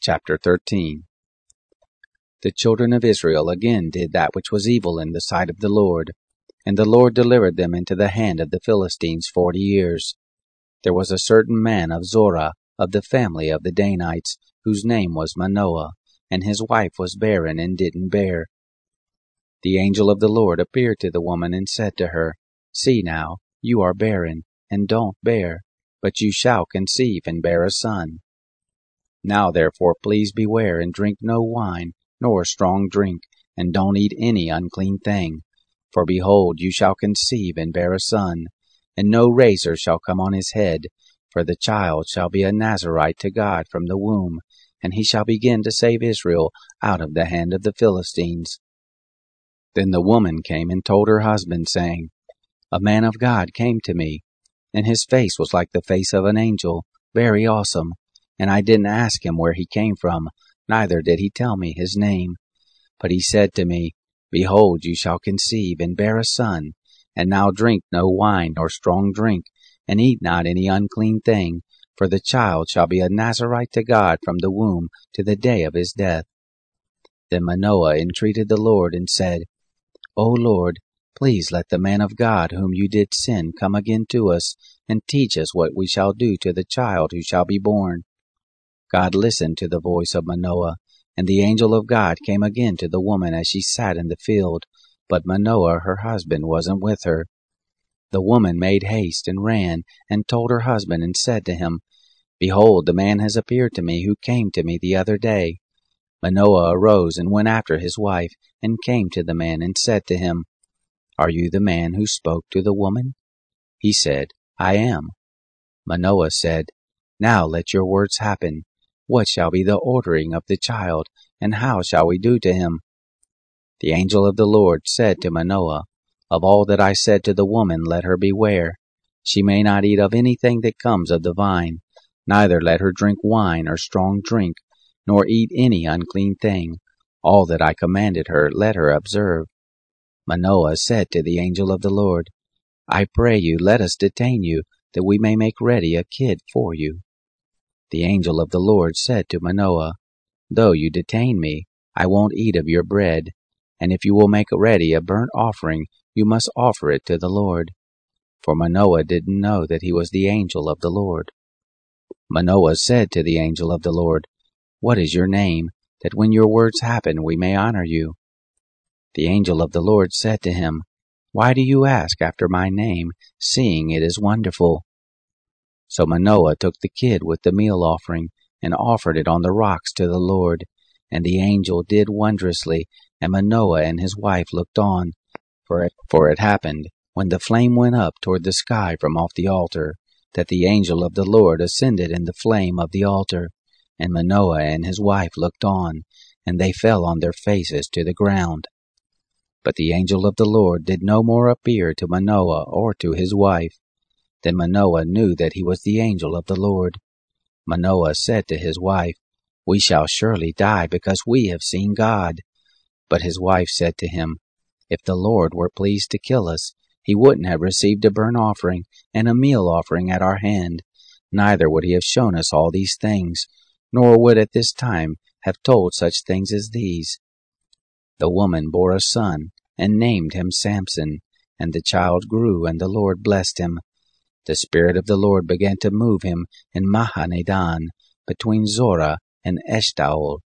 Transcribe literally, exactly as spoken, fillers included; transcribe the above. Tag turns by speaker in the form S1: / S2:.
S1: Chapter thirteen. The children of Israel again did that which was evil in the sight of the Lord, and the Lord delivered them into the hand of the Philistines forty years. There was a certain man of Zorah, of the family of the Danites, whose name was Manoah, and his wife was barren and didn't bear. The angel of the Lord appeared to the woman and said to her, See now, you are barren, and don't bear, but you shall conceive and bear a son. Now therefore please beware, and drink no wine, nor strong drink, and don't eat any unclean thing. For behold, you shall conceive and bear a son, and no razor shall come on his head, for the child shall be a Nazarite to God from the womb, and he shall begin to save Israel out of the hand of the Philistines. Then the woman came and told her husband, saying, A man of God came to me, and his face was like the face of an angel, very awesome, and I didn't ask him where he came from, neither did he tell me his name. But he said to me, Behold, you shall conceive and bear a son, and now drink no wine nor strong drink, and eat not any unclean thing, for the child shall be a Nazarite to God from the womb to the day of his death. Then Manoah entreated the Lord and said, O Lord, please let the man of God whom you did send come again to us, and teach us what we shall do to the child who shall be born. God listened to the voice of Manoah, and the angel of God came again to the woman as she sat in the field, but Manoah her husband wasn't with her. The woman made haste and ran, and told her husband, and said to him, Behold, the man has appeared to me who came to me the other day. Manoah arose and went after his wife, and came to the man, and said to him, Are you the man who spoke to the woman? He said, I am. Manoah said, Now let your words happen. What shall be the ordering of the child, and how shall we do to him? The angel of the Lord said to Manoah, Of all that I said to the woman let her beware. She may not eat of anything that comes of the vine, neither let her drink wine or strong drink, nor eat any unclean thing. All that I commanded her let her observe. Manoah said to the angel of the Lord, I pray you, let us detain you, that we may make ready a kid for you. The angel of the Lord said to Manoah, Though you detain me, I won't eat of your bread, and if you will make ready a burnt offering, you must offer it to the Lord. For Manoah didn't know that he was the angel of the Lord. Manoah said to the angel of the Lord, What is your name, that when your words happen we may honor you? The angel of the Lord said to him, Why do you ask after my name, seeing it is wonderful? So Manoah took the kid with the meal offering, and offered it on the rocks to the Lord. And the angel did wondrously, and Manoah and his wife looked on. For it, for it happened, when the flame went up toward the sky from off the altar, that the angel of the Lord ascended in the flame of the altar. And Manoah and his wife looked on, and they fell on their faces to the ground. But the angel of the Lord did no more appear to Manoah or to his wife. Then Manoah knew that he was the angel of the Lord. Manoah said to his wife, We shall surely die, because we have seen God. But his wife said to him, If the Lord were pleased to kill us, he wouldn't have received a burnt offering and a meal offering at our hand, neither would he have shown us all these things, nor would at this time have told such things as these. The woman bore a son, and named him Samson, and the child grew, and the Lord blessed him. The Spirit of the Lord began to move him in Mahaneh-dan, between Zorah and Eshtaol.